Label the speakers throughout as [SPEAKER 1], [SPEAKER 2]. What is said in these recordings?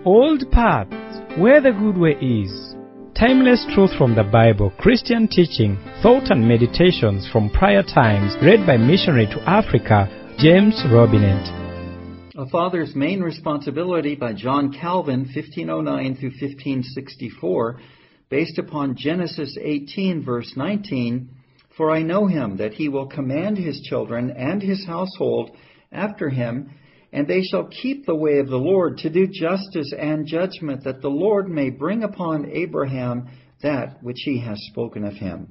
[SPEAKER 1] Old paths, where the good way is. Timeless truth from the Bible, Christian teaching, thought and meditations from prior times, read by missionary to Africa, James Robinet.
[SPEAKER 2] A Father's Main Responsibility by John Calvin, 1509 through 1564, based upon Genesis 18, verse 19, "For I know him, that he will command his children and his household after him, and they shall keep the way of the Lord, to do justice and judgment, that the Lord may bring upon Abraham that which he has spoken of him."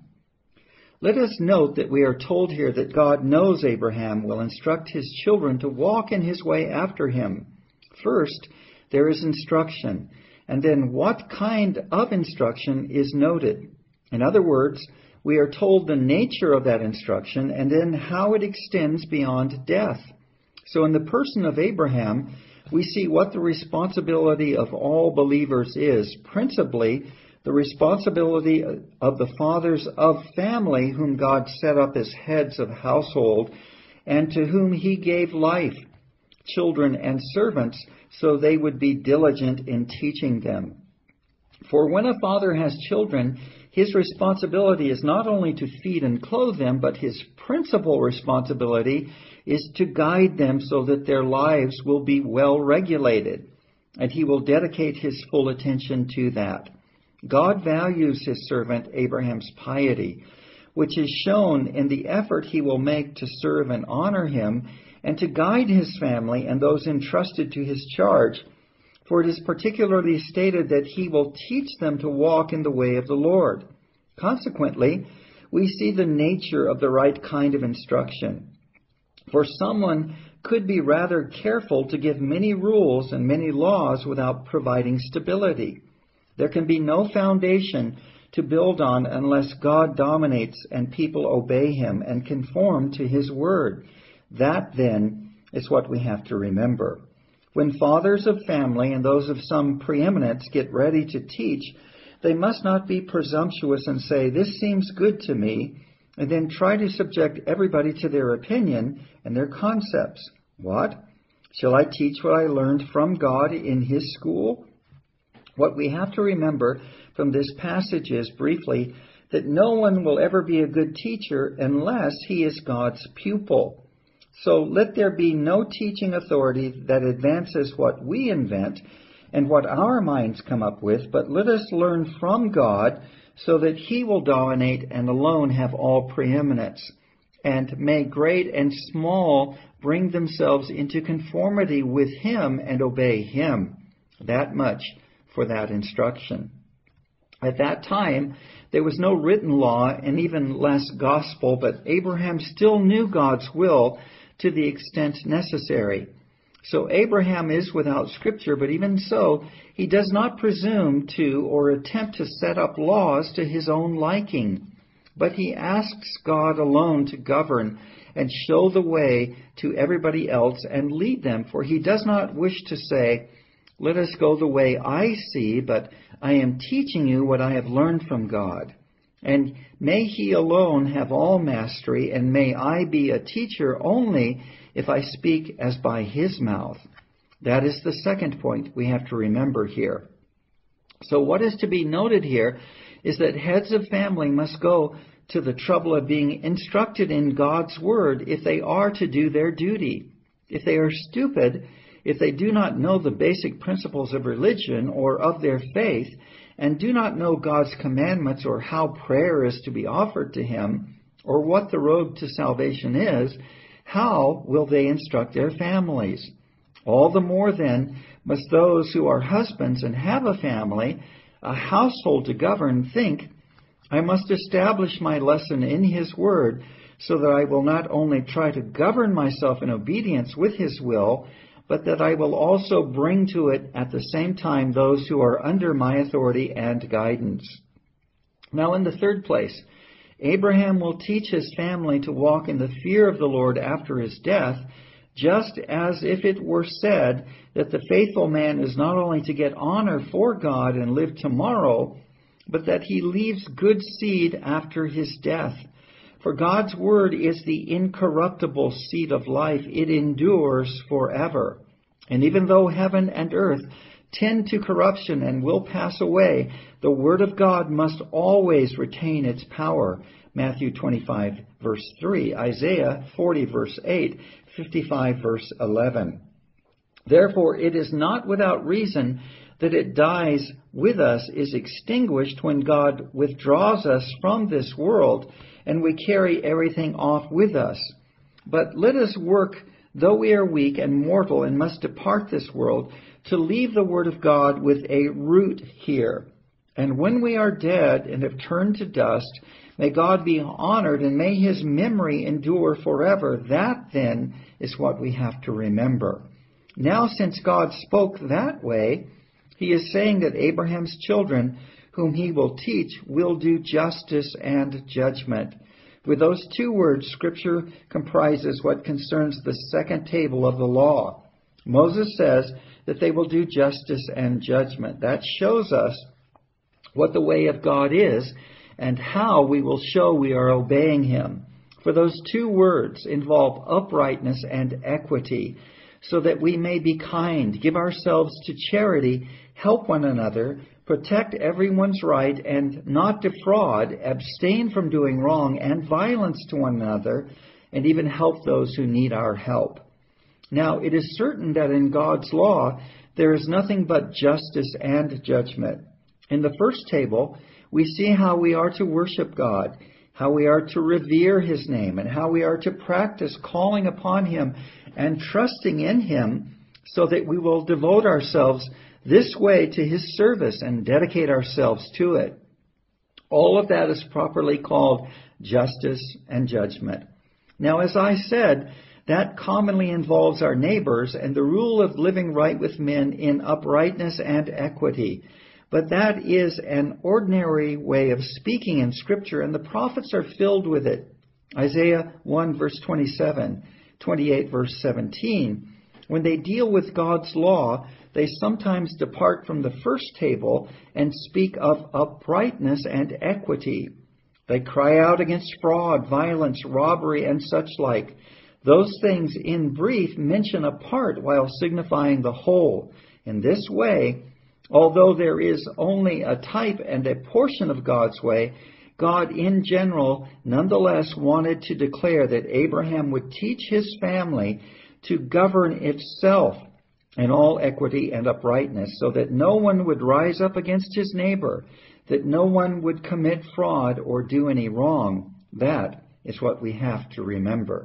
[SPEAKER 2] Let us note that we are told here that God knows Abraham will instruct his children to walk in his way after him. First, there is instruction, and then what kind of instruction is noted. In other words, we are told the nature of that instruction and then how it extends beyond death. So in the person of Abraham, we see what the responsibility of all believers is, principally the responsibility of the fathers of family whom God set up as heads of household and to whom he gave life, children and servants, so they would be diligent in teaching them. For when a father has children, his responsibility is not only to feed and clothe them, but his principal responsibility is to guide them so that their lives will be well regulated, and he will dedicate his full attention to that. God values his servant Abraham's piety, which is shown in the effort he will make to serve and honor him and to guide his family and those entrusted to his charge. For it is particularly stated that he will teach them to walk in the way of the Lord. Consequently, we see the nature of the right kind of instruction. For someone could be rather careful to give many rules and many laws without providing stability. There can be no foundation to build on unless God dominates and people obey him and conform to his word. That, then, is what we have to remember. When fathers of family and those of some preeminence get ready to teach, they must not be presumptuous and say, "This seems good to me," and then try to subject everybody to their opinion and their concepts. What? Shall I teach what I learned from God in his school? What we have to remember from this passage is, briefly, that no one will ever be a good teacher unless he is God's pupil. So let there be no teaching authority that advances what we invent and what our minds come up with, but let us learn from God so that he will dominate and alone have all preeminence. And may great and small bring themselves into conformity with him and obey him. That much for that instruction. At that time, there was no written law and even less gospel, but Abraham still knew God's will to the extent necessary. So Abraham is without scripture, but even so, he does not presume to or attempt to set up laws to his own liking, but he asks God alone to govern and show the way to everybody else and lead them, for he does not wish to say, "Let us go the way I see, but I am teaching you what I have learned from God." And may he alone have all mastery, and may I be a teacher only if I speak as by his mouth. That is the second point we have to remember here. So what is to be noted here is that heads of family must go to the trouble of being instructed in God's word if they are to do their duty. If they are stupid, if they do not know the basic principles of religion or of their faith, and do not know God's commandments or how prayer is to be offered to him, or what the road to salvation is, how will they instruct their families? All the more, then, must those who are husbands and have a family, a household to govern, think, "I must establish my lesson in his word, so that I will not only try to govern myself in obedience with his will, but that I will also bring to it at the same time those who are under my authority and guidance." Now, in the third place, Abraham will teach his family to walk in the fear of the Lord after his death, just as if it were said that the faithful man is not only to get honor for God and live tomorrow, but that he leaves good seed after his death. For God's word is the incorruptible seed of life. It endures forever. And even though heaven and earth tend to corruption and will pass away, the Word of God must always retain its power. Matthew 25, verse 3, Isaiah 40, verse 8, 55, verse 11. Therefore, it is not without reason that it dies with us, is extinguished when God withdraws us from this world, and we carry everything off with us. But let us work, though we are weak and mortal and must depart this world, to leave the Word of God with a root here. And when we are dead and have turned to dust, may God be honored and may His memory endure forever. That then is what we have to remember. Now, since God spoke that way, He is saying that Abraham's children, whom He will teach, will do justice and judgment. With those two words, Scripture comprises what concerns the second table of the law. Moses says that they will do justice and judgment. That shows us what the way of God is and how we will show we are obeying Him. For those two words involve uprightness and equity, so that we may be kind, give ourselves to charity, help one another, protect everyone's right and not defraud, abstain from doing wrong and violence to one another, and even help those who need our help. Now, it is certain that in God's law there is nothing but justice and judgment. In the first table, we see how we are to worship God, how we are to revere His name, and how we are to practice calling upon Him and trusting in Him so that we will devote ourselves this way to His service and dedicate ourselves to it. All of that is properly called justice and judgment. Now, as I said, that commonly involves our neighbors and the rule of living right with men in uprightness and equity. But that is an ordinary way of speaking in Scripture, and the prophets are filled with it. Isaiah 1, verse 27, 28, verse 17. When they deal with God's law, they sometimes depart from the first table and speak of uprightness and equity. They cry out against fraud, violence, robbery, and such like. Those things, in brief, mention a part while signifying the whole. In this way, although there is only a type and a portion of God's way, God in general nonetheless wanted to declare that Abraham would teach his family to govern itself in all equity and uprightness, so that no one would rise up against his neighbor, that no one would commit fraud or do any wrong. That is what we have to remember.